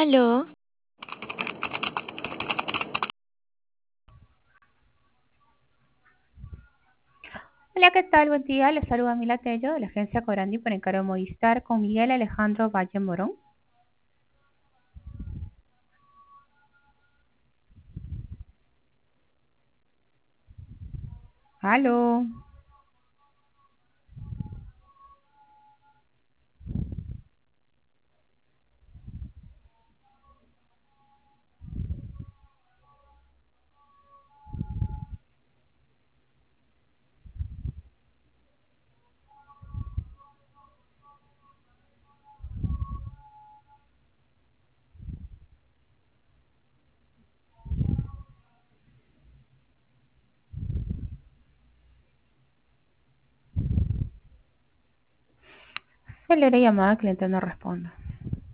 Aló, Hola, ¿qué tal? Buen día. Les saluda Mila Tello de la agencia Corandi por encargo de Movistar con Miguel Alejandro Valle Morón. Aló. Celebra llamada, cliente no responde.